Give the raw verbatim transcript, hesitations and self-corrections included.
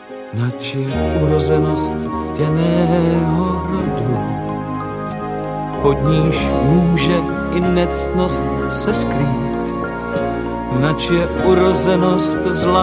nač je urozenost ctěného rodu, pod níž může i nectnost se skrýt, nač je urozenost zlatá